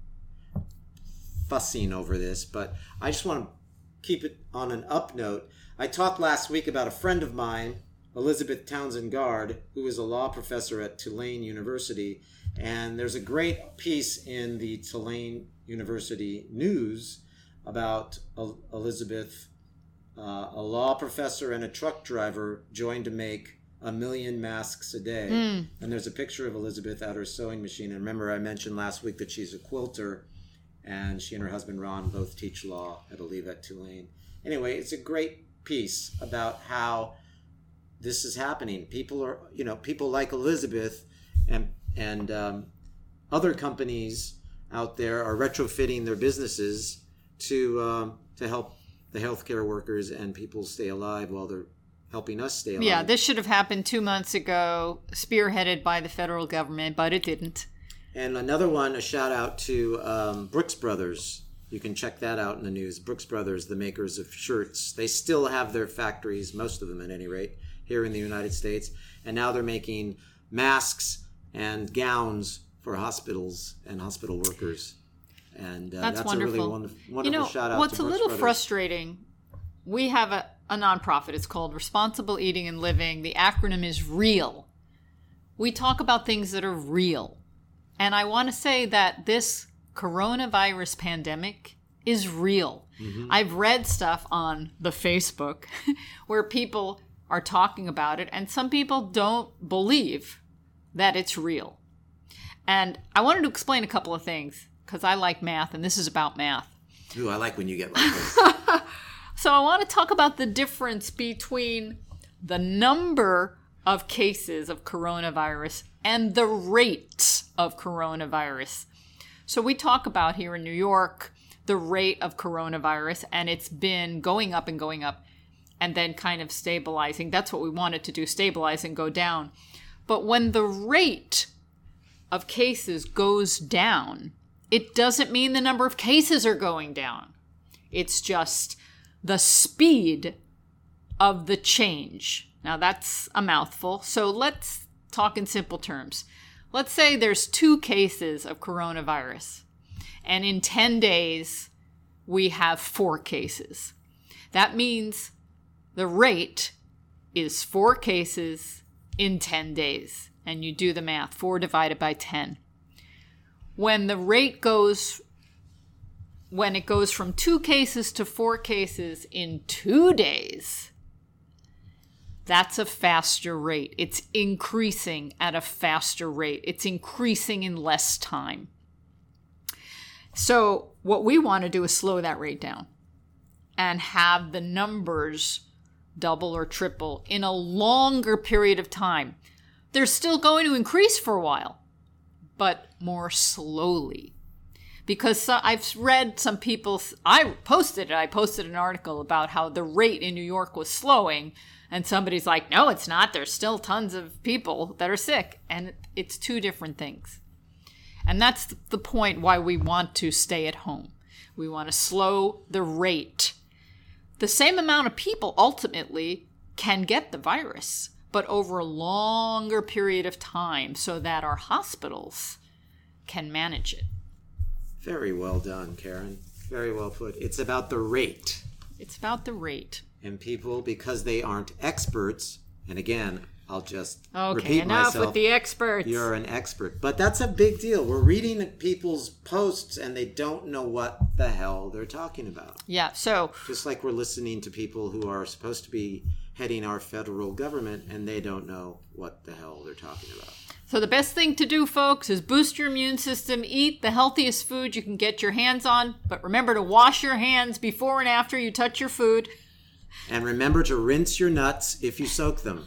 fussing over this. But I just want to keep it on an up note. I talked last week about a friend of mine, Elizabeth Townsend Gard, who is a law professor at Tulane University. And there's a great piece in the Tulane University News about Elizabeth. A law professor and a truck driver joined to make 1 million masks a day. And there's a picture of Elizabeth at her sewing machine. And remember, I mentioned last week that she's a quilter, and she and her husband Ron both teach law, I believe, at Tulane. Anyway, it's a great piece about how this is happening. People are, people like Elizabeth and other companies out there are retrofitting their businesses to help the healthcare workers and people stay alive while they're helping us stay alive. Yeah, this should have happened 2 months ago, spearheaded by the federal government, but it didn't. And another one, a shout out to Brooks Brothers. You can check that out in the news. Brooks Brothers, the makers of shirts. They still have their factories, most of them at any rate, here in the United States. And now they're making masks and gowns for hospitals and hospital workers. And that's wonderful. A really wonderful shout out what's to a Brooks little Brothers. Frustrating, we have a nonprofit. It's called Responsible Eating and Living. The acronym is REAL. We talk about things that are real. And I want to say that this coronavirus pandemic is real. Mm-hmm. I've read stuff on the Facebook where people are talking about it, and some people don't believe that it's real. And I wanted to explain a couple of things because I like math, and this is about math. Ooh, I like when you get like this. So I want to talk about the difference between the number of cases of coronavirus and the rate of coronavirus. So we talk about here in New York the rate of coronavirus, and it's been going up and then kind of stabilizing. That's what we wanted to do, stabilize and go down. But when the rate of cases goes down, it doesn't mean the number of cases are going down. It's just the speed of the change. Now that's a mouthful. So let's talk in simple terms. Let's say there's 2 cases of coronavirus, and in 10 days we have 4 cases. That means the rate is 4 cases in 10 days. And you do the math, 4 divided by 10. When it goes from 2 cases to 4 cases in 2 days, that's a faster rate. It's increasing at a faster rate. It's increasing in less time. So what we want to do is slow that rate down and have the numbers double or triple in a longer period of time. They're still going to increase for a while, but more slowly. Because I've read some people, I posted an article about how the rate in New York was slowing, and somebody's like, no, it's not. There's still tons of people that are sick. And it's 2 different things. And that's the point why we want to stay at home. We want to slow the rate. The same amount of people ultimately can get the virus, but over a longer period of time so that our hospitals can manage it. Very well done, Karen. Very well put. It's about the rate. It's about the rate. And people, because they aren't experts, and again, I'll just repeat myself. Enough with the experts. You're an expert. But that's a big deal. We're reading people's posts and they don't know what the hell they're talking about. Yeah, so... Just like we're listening to people who are supposed to be heading our federal government and they don't know what the hell they're talking about. So the best thing to do, folks, is boost your immune system, eat the healthiest food you can get your hands on, but remember to wash your hands before and after you touch your food. And remember to rinse your nuts if you soak them.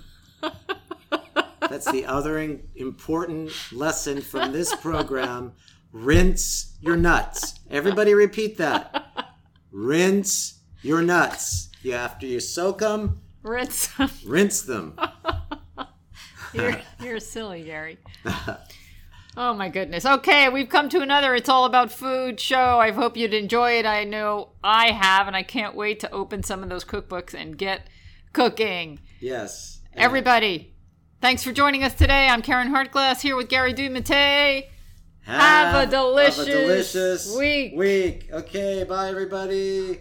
That's the other important lesson from this program. Rinse your nuts. Everybody repeat that. Rinse your nuts. After you soak them, rinse them. You're silly, Gary. Oh, my goodness. Okay, we've come to another It's All About Food show. I hope you'd enjoy it. I know I have, and I can't wait to open some of those cookbooks and get cooking. Yes. Everybody, thanks for joining us today. I'm Karen Hartglass here with Gary Dumate. Have a delicious week. Okay, bye, everybody.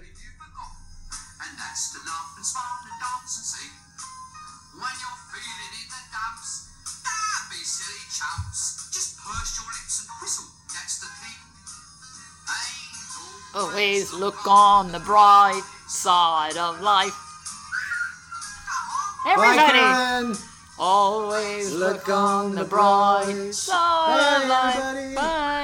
Always look on the bright side of life. Everybody! Bye, always look on the bright side of life. Bye.